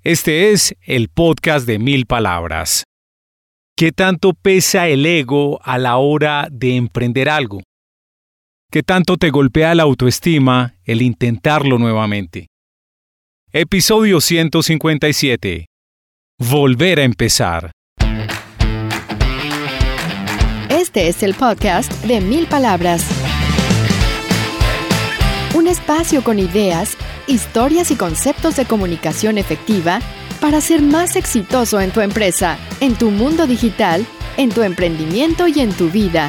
Este es el podcast de 1000 palabras. ¿Qué tanto pesa el ego a la hora de emprender algo? ¿Qué tanto te golpea la autoestima el intentarlo nuevamente? Episodio 157. Volver a empezar. Este es el podcast de 1000 palabras. Un espacio con ideas, historias y conceptos de comunicación efectiva para ser más exitoso en tu empresa, en tu mundo digital, en tu emprendimiento y en tu vida.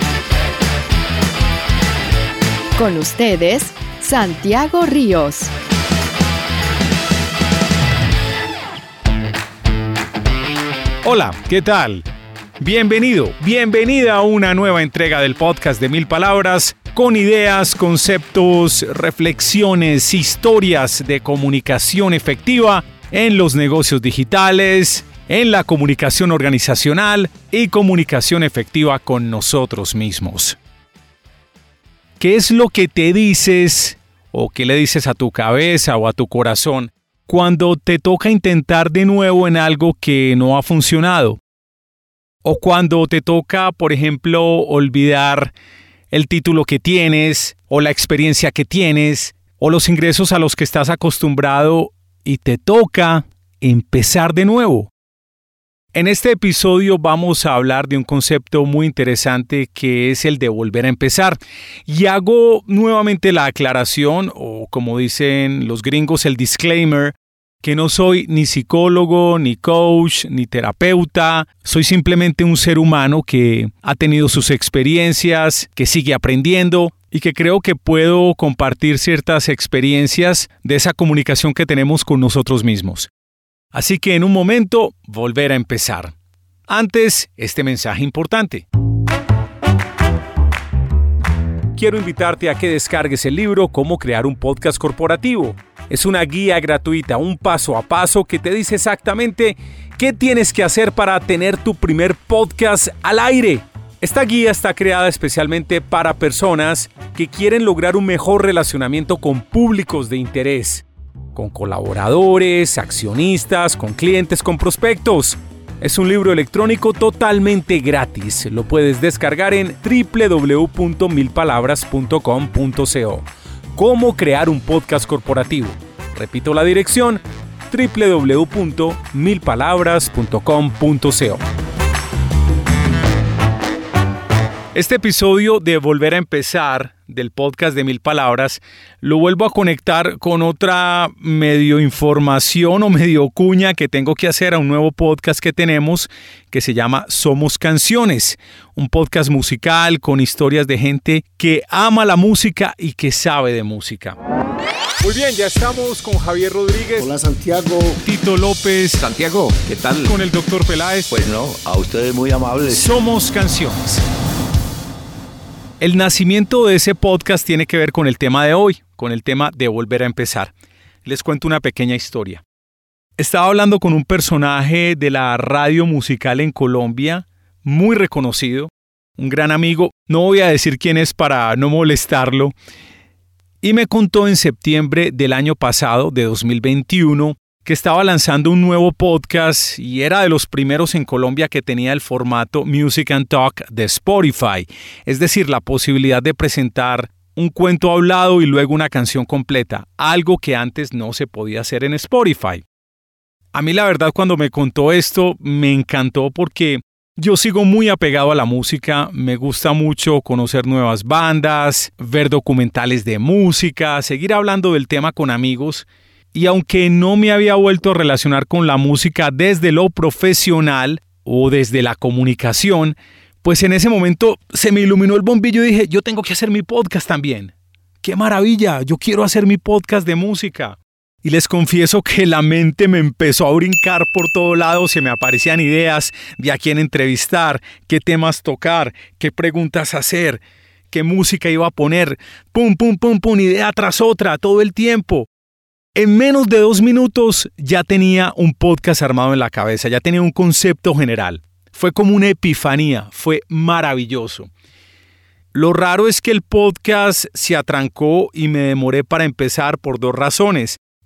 Con ustedes, Santiago Ríos. Hola, ¿qué tal? Bienvenida a una nueva entrega del podcast de 1000 palabras con ideas, conceptos, reflexiones, historias de comunicación efectiva en los negocios digitales, en la comunicación organizacional y comunicación efectiva con nosotros mismos. ¿Qué es lo que te dices o qué le dices a tu cabeza o a tu corazón cuando te toca intentar de nuevo en algo que no ha funcionado? O cuando te toca, por ejemplo, olvidar el título que tienes, o la experiencia que tienes, o los ingresos a los que estás acostumbrado y te toca empezar de nuevo. En este episodio vamos a hablar de un concepto muy interesante que es el de volver a empezar. Y hago nuevamente la aclaración, o como dicen los gringos, el disclaimer, que no soy ni psicólogo, ni coach, ni terapeuta. Soy simplemente un ser humano que ha tenido sus experiencias, que sigue aprendiendo y que creo que puedo compartir ciertas experiencias de esa comunicación que tenemos con nosotros mismos. Así que en un momento, volver a empezar. Antes, este mensaje importante. Quiero invitarte a que descargues el libro Cómo crear un podcast corporativo. Es una guía gratuita, un paso a paso que te dice exactamente qué tienes que hacer para tener tu primer podcast al aire. Esta guía está creada especialmente para personas que quieren lograr un mejor relacionamiento con públicos de interés, con colaboradores, accionistas, con clientes, con prospectos. Es un libro electrónico totalmente gratis. Lo puedes descargar en www.milpalabras.com.co. Cómo crear un podcast corporativo. Repito la dirección, www.milpalabras.com.co. Este episodio de Volver a empezar del podcast de 1000 palabras lo vuelvo a conectar con otra medio información o medio cuña que tengo que hacer a un nuevo podcast que tenemos que se llama Somos Canciones, un podcast musical con historias de gente que ama la música y que sabe de música. Muy bien, ya estamos con Javier Rodríguez. Hola Santiago. Tito López. Santiago, ¿qué tal? Con el doctor Peláez. Pues no, a ustedes muy amables. Somos Canciones. El nacimiento de ese podcast tiene que ver con el tema de hoy, con el tema de volver a empezar. Les cuento una pequeña historia. Estaba hablando con un personaje de la radio musical en Colombia, muy reconocido, un gran amigo, no voy a decir quién es para no molestarlo, y me contó en septiembre del año pasado, de 2021, que estaba lanzando un nuevo podcast y era de los primeros en Colombia que tenía el formato Music and Talk de Spotify, es decir, la posibilidad de presentar un cuento hablado y luego una canción completa, algo que antes no se podía hacer en Spotify. A mí la verdad cuando me contó esto me encantó porque yo sigo muy apegado a la música, me gusta mucho conocer nuevas bandas, ver documentales de música, seguir hablando del tema con amigos. Y aunque no me había vuelto a relacionar con la música desde lo profesional o desde la comunicación, pues en ese momento se me iluminó el bombillo y dije, yo tengo que hacer mi podcast también. ¡Qué maravilla! Yo quiero hacer mi podcast de música. Y les confieso que la mente me empezó a brincar por todos lados, se me aparecían ideas de a quién entrevistar, qué temas tocar, qué preguntas hacer, qué música iba a poner. Pum, idea tras otra, todo el tiempo. En menos de 2 minutos ya tenía un podcast armado en la cabeza, ya tenía un concepto general. Fue como una epifanía, fue maravilloso. Lo raro es que el podcast se atrancó y me demoré para empezar por 2 razones.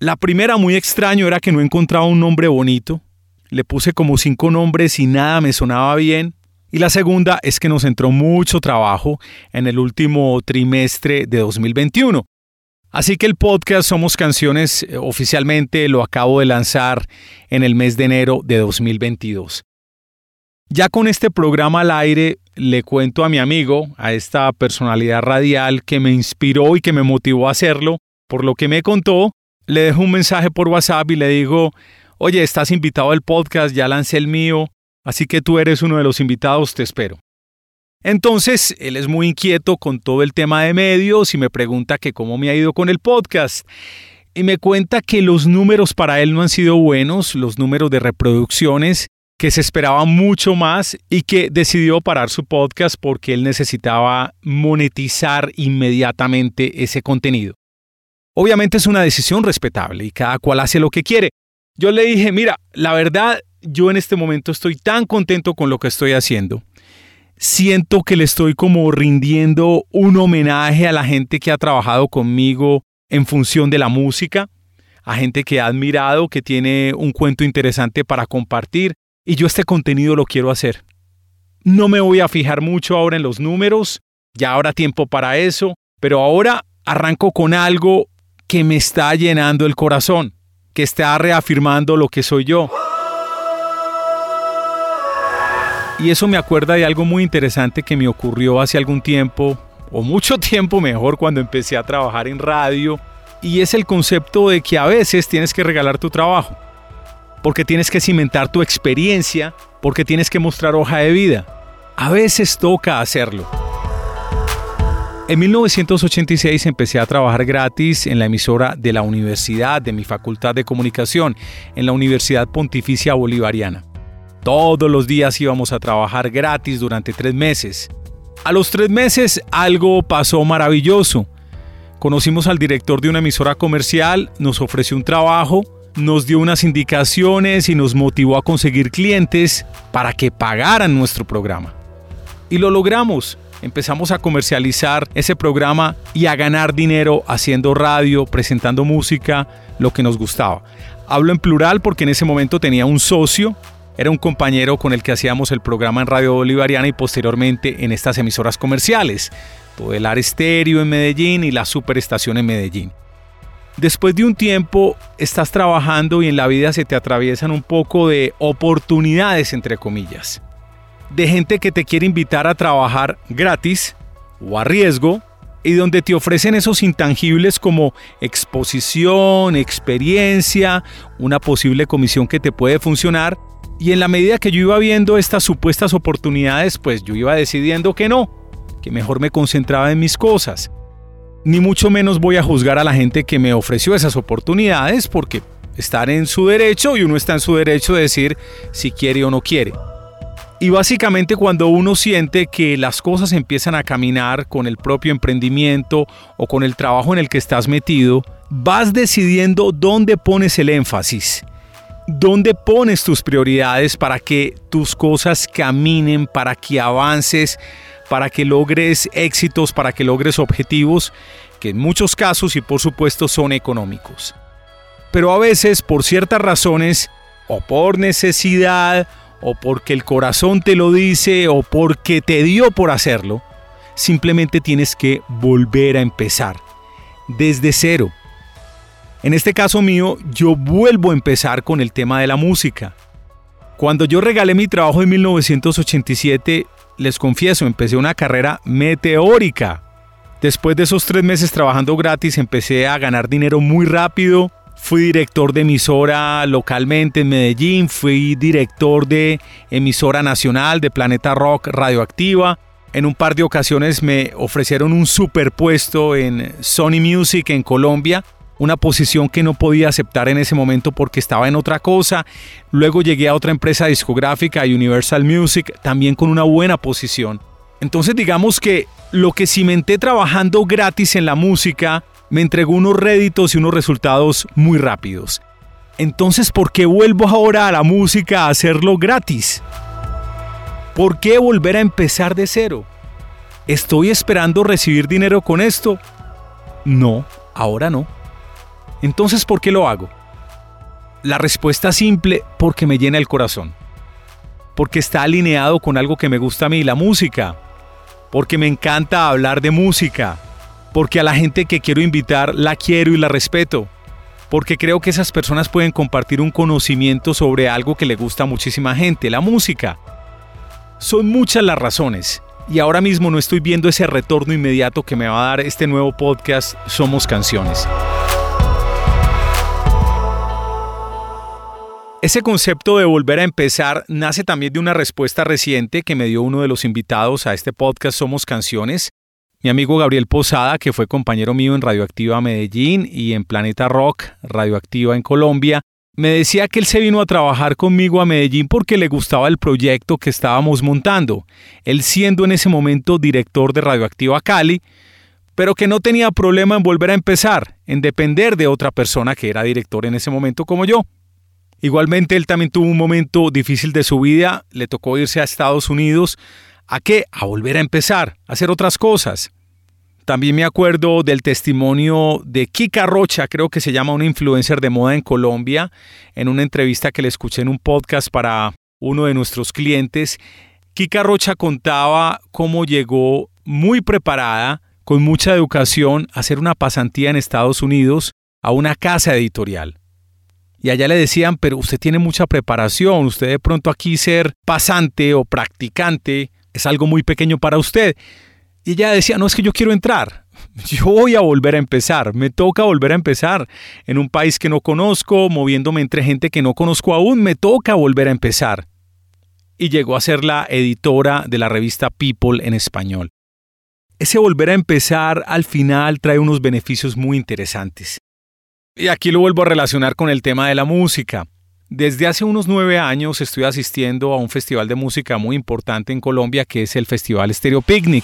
La primera, muy extraño, era que no encontraba un nombre bonito. Le puse como 5 nombres y nada me sonaba bien. Y la segunda es que nos entró mucho trabajo en el último trimestre de 2021. Así que el podcast Somos Canciones oficialmente lo acabo de lanzar en el mes de enero de 2022. Ya con este programa al aire le cuento a mi amigo, a esta personalidad radial que me inspiró y que me motivó a hacerlo, por lo que me contó, le dejo un mensaje por WhatsApp y le digo: oye, estás invitado al podcast, ya lancé el mío, así que tú eres uno de los invitados, te espero. Entonces, él es muy inquieto con todo el tema de medios y me pregunta que cómo me ha ido con el podcast. Y me cuenta que los números para él no han sido buenos, los números de reproducciones, que se esperaba mucho más y que decidió parar su podcast porque él necesitaba monetizar inmediatamente ese contenido. Obviamente es una decisión respetable y cada cual hace lo que quiere. Yo le dije: mira, la verdad, yo en este momento estoy tan contento con lo que estoy haciendo. Siento que le estoy como rindiendo un homenaje a la gente que ha trabajado conmigo en función de la música, a gente que ha admirado, que tiene un cuento interesante para compartir, y yo este contenido lo quiero hacer. No me voy a fijar mucho ahora en los números, ya habrá tiempo para eso, pero ahora arranco con algo que me está llenando el corazón, que está reafirmando lo que soy yo. Y eso me acuerda de algo muy interesante que me ocurrió hace algún tiempo, o mucho tiempo mejor, cuando empecé a trabajar en radio, y es el concepto de que a veces tienes que regalar tu trabajo, porque tienes que cimentar tu experiencia, porque tienes que mostrar hoja de vida. A veces toca hacerlo. En 1986 empecé a trabajar gratis en la emisora de la universidad, de mi facultad de comunicación, en la Universidad Pontificia Bolivariana. Todos los días íbamos a trabajar gratis durante 3 meses. A los 3 meses algo pasó maravilloso. Conocimos al director de una emisora comercial, nos ofreció un trabajo, nos dio unas indicaciones y nos motivó a conseguir clientes para que pagaran nuestro programa. Y lo logramos. Empezamos a comercializar ese programa y a ganar dinero haciendo radio, presentando música, lo que nos gustaba. Hablo en plural porque en ese momento tenía un socio, era un compañero con el que hacíamos el programa en Radio Bolivariana y posteriormente en estas emisoras comerciales, Podelar Estéreo en Medellín y la Superestación en Medellín. Después de un tiempo estás trabajando y en la vida se te atraviesan un poco de oportunidades, entre comillas, de gente que te quiere invitar a trabajar gratis o a riesgo y donde te ofrecen esos intangibles como exposición, experiencia, una posible comisión que te puede funcionar. Y en la medida que yo iba viendo estas supuestas oportunidades, pues yo iba decidiendo que no, que mejor me concentraba en mis cosas. Ni mucho menos voy a juzgar a la gente que me ofreció esas oportunidades porque están en su derecho y uno está en su derecho de decir si quiere o no quiere. Y básicamente cuando uno siente que las cosas empiezan a caminar con el propio emprendimiento o con el trabajo en el que estás metido, vas decidiendo dónde pones el énfasis, dónde pones tus prioridades para que tus cosas caminen, para que avances, para que logres éxitos, para que logres objetivos que en muchos casos y por supuesto son económicos. Pero a veces por ciertas razones o por necesidad o porque el corazón te lo dice o porque te dio por hacerlo, simplemente tienes que volver a empezar desde cero. En este caso mío, yo vuelvo a empezar con el tema de la música. Cuando yo regalé mi trabajo en 1987, les confieso, empecé una carrera meteórica. Después de esos 3 meses trabajando gratis, empecé a ganar dinero muy rápido. Fui director de emisora localmente en Medellín, fui director de emisora nacional de Planeta Rock Radioactiva. En un par de ocasiones me ofrecieron un superpuesto en Sony Music en Colombia, una posición que no podía aceptar en ese momento porque estaba en otra cosa. Luego llegué a otra empresa discográfica, Universal Music, también con una buena posición. Entonces digamos que lo que cimenté trabajando gratis en la música me entregó unos réditos y unos resultados muy rápidos. Entonces, ¿por qué vuelvo ahora a la música a hacerlo gratis? ¿Por qué volver a empezar de cero? ¿Estoy esperando recibir dinero con esto? No, ahora no. Entonces, ¿por qué lo hago? La respuesta simple, porque me llena el corazón. Porque está alineado con algo que me gusta a mí, la música. Porque me encanta hablar de música. Porque a la gente que quiero invitar la quiero y la respeto. Porque creo que esas personas pueden compartir un conocimiento sobre algo que le gusta a muchísima gente, la música. Son muchas las razones. Y ahora mismo no estoy viendo ese retorno inmediato que me va a dar este nuevo podcast, Somos Canciones. Ese concepto de volver a empezar nace también de una respuesta reciente que me dio uno de los invitados a este podcast Somos Canciones, mi amigo Gabriel Posada, que fue compañero mío en Radioactiva Medellín y en Planeta Rock, Radioactiva en Colombia. Me decía que él se vino a trabajar conmigo a Medellín porque le gustaba el proyecto que estábamos montando, él siendo en ese momento director de Radioactiva Cali, pero que no tenía problema en volver a empezar, en depender de otra persona que era director en ese momento como yo. Igualmente, él también tuvo un momento difícil de su vida, le tocó irse a Estados Unidos. ¿A qué? A volver a empezar, a hacer otras cosas. También me acuerdo del testimonio de Kika Rocha, creo que se llama, una influencer de moda en Colombia, en una entrevista que le escuché en un podcast para uno de nuestros clientes. Kika Rocha contaba cómo llegó muy preparada, con mucha educación, a hacer una pasantía en Estados Unidos a una casa editorial. Y allá le decían, pero usted tiene mucha preparación, usted de pronto aquí ser pasante o practicante es algo muy pequeño para usted. Y ella decía, no, es que yo quiero entrar, yo voy a volver a empezar, me toca volver a empezar en un país que no conozco, moviéndome entre gente que no conozco aún, me toca volver a empezar. Y llegó a ser la editora de la revista People en español. Ese volver a empezar al final trae unos beneficios muy interesantes. Y aquí lo vuelvo a relacionar con el tema de la música. Desde hace unos 9 años estoy asistiendo a un festival de música muy importante en Colombia que es el Festival Stereo Picnic.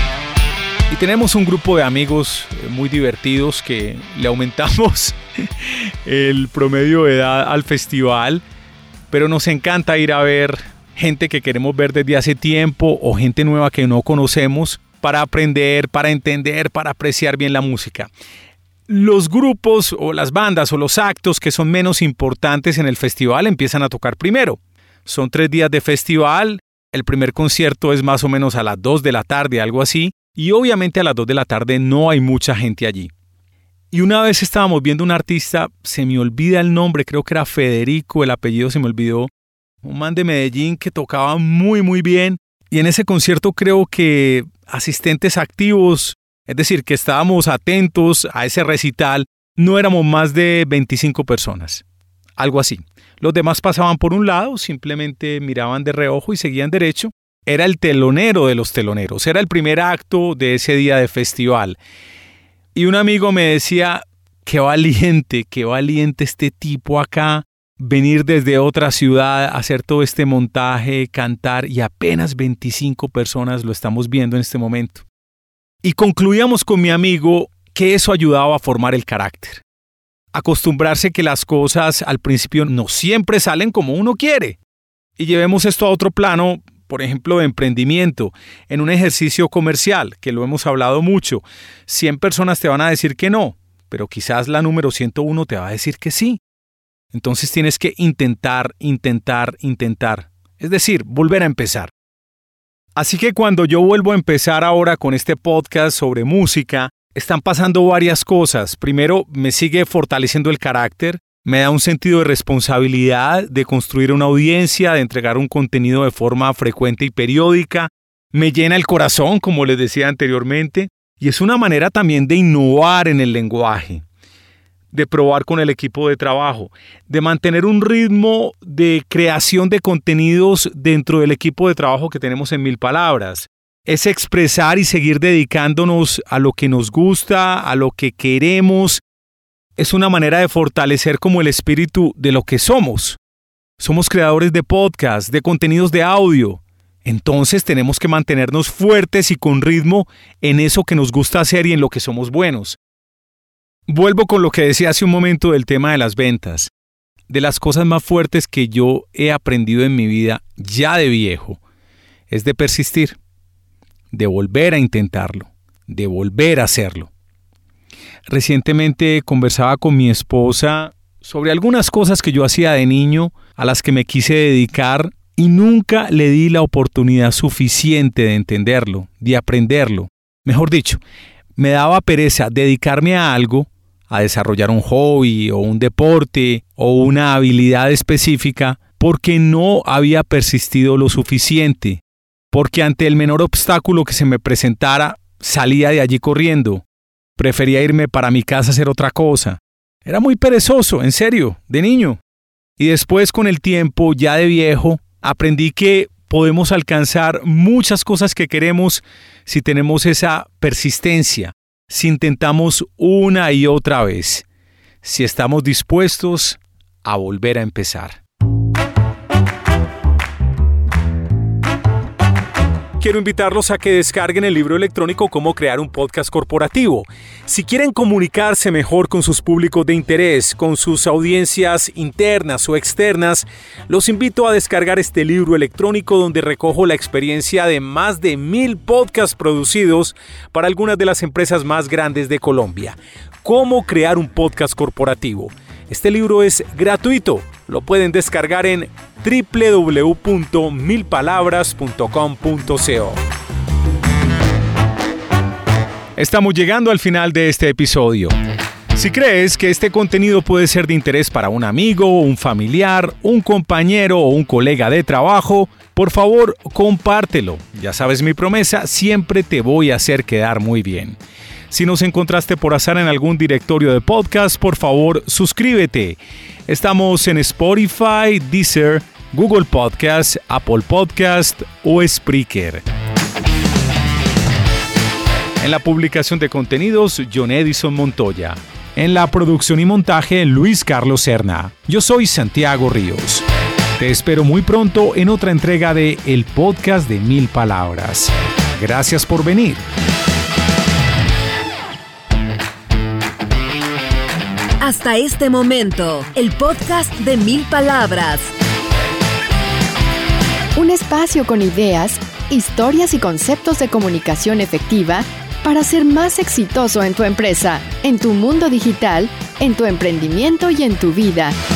Y tenemos un grupo de amigos muy divertidos que le aumentamos el promedio de edad al festival, pero nos encanta ir a ver gente que queremos ver desde hace tiempo o gente nueva que no conocemos para aprender, para entender, para apreciar bien la música. Los grupos o las bandas o los actos que son menos importantes en el festival empiezan a tocar primero. Son 3 días de festival, el primer concierto es más o menos a las 2 de la tarde, algo así, y obviamente a las 2 de la tarde no hay mucha gente allí. Y una vez estábamos viendo un artista, se me olvida el nombre, creo que era Federico, el apellido se me olvidó, un man de Medellín que tocaba muy bien, y en ese concierto creo que asistentes activos, es decir, que estábamos atentos a ese recital, no éramos más de 25 personas, algo así. Los demás pasaban por un lado, simplemente miraban de reojo y seguían derecho. Era el telonero de los teloneros, era el primer acto de ese día de festival. Y un amigo me decía, qué valiente este tipo acá, venir desde otra ciudad, hacer todo este montaje, cantar, y apenas 25 personas lo estamos viendo en este momento. Y concluíamos con mi amigo que eso ayudaba a formar el carácter. Acostumbrarse que las cosas al principio no siempre salen como uno quiere. Y llevemos esto a otro plano, por ejemplo, de emprendimiento, en un ejercicio comercial, que lo hemos hablado mucho. 100 personas te van a decir que no, pero quizás la número 101 te va a decir que sí. Entonces tienes que intentar. Es decir, volver a empezar. Así que cuando yo vuelvo a empezar ahora con este podcast sobre música, están pasando varias cosas. Primero, me sigue fortaleciendo el carácter, me da un sentido de responsabilidad, de construir una audiencia, de entregar un contenido de forma frecuente y periódica. Me llena el corazón, como les decía anteriormente, y es una manera también de innovar en el lenguaje, de probar con el equipo de trabajo, de mantener un ritmo de creación de contenidos dentro del equipo de trabajo que tenemos en 1000 palabras. Es expresar y seguir dedicándonos a lo que nos gusta, a lo que queremos. Es una manera de fortalecer como el espíritu de lo que somos. Somos creadores de podcast, de contenidos de audio. Entonces tenemos que mantenernos fuertes y con ritmo en eso que nos gusta hacer y en lo que somos buenos. Vuelvo con lo que decía hace un momento del tema de las ventas. De las cosas más fuertes que yo he aprendido en mi vida, ya de viejo, es de persistir, de volver a intentarlo, de volver a hacerlo. Recientemente conversaba con mi esposa sobre algunas cosas que yo hacía de niño a las que me quise dedicar y nunca le di la oportunidad suficiente de entenderlo, de aprenderlo. Mejor dicho, me daba pereza dedicarme a algo, a desarrollar un hobby o un deporte o una habilidad específica, porque no había persistido lo suficiente, porque ante el menor obstáculo que se me presentara, salía de allí corriendo. Prefería irme para mi casa a hacer otra cosa. Era muy perezoso, en serio, de niño. Y después, con el tiempo, ya de viejo, aprendí que podemos alcanzar muchas cosas que queremos si tenemos esa persistencia, si intentamos una y otra vez, si estamos dispuestos a volver a empezar. Quiero invitarlos a que descarguen el libro electrónico Cómo crear un podcast corporativo. Si quieren comunicarse mejor con sus públicos de interés, con sus audiencias internas o externas, los invito a descargar este libro electrónico donde recojo la experiencia de más de 1000 podcasts producidos para algunas de las empresas más grandes de Colombia. Cómo crear un podcast corporativo. Este libro es gratuito. Lo pueden descargar en www.milpalabras.com.co. Estamos llegando al final de este episodio. Si crees que este contenido puede ser de interés para un amigo, un familiar, un compañero o un colega de trabajo, por favor, compártelo. Ya sabes mi promesa, siempre te voy a hacer quedar muy bien. Si nos encontraste por azar en algún directorio de podcast, por favor, suscríbete. Estamos en Spotify, Deezer, Google Podcast, Apple Podcast o Spreaker. En la publicación de contenidos, John Edison Montoya. En la producción y montaje, Luis Carlos Serna. Yo soy Santiago Ríos. Te espero muy pronto en otra entrega de El Podcast de 1000 Palabras. Gracias por venir. Hasta este momento, el podcast de 1000 Palabras. Un espacio con ideas, historias y conceptos de comunicación efectiva para ser más exitoso en tu empresa, en tu mundo digital, en tu emprendimiento y en tu vida.